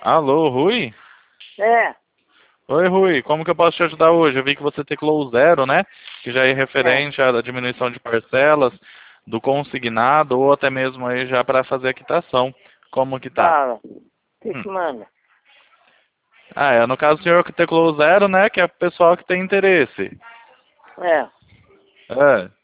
Alô, Rui? É, Oi, Rui, como que eu posso te ajudar hoje? Eu vi que você teclou o zero, né? Que já é é. referente à diminuição de parcelas, do consignado ou até mesmo aí já para fazer a quitação. Como que tá? Fala. O que Hum. que manda? No caso o senhor que teclou o zero, né? Que é o pessoal que tem interesse. É. É.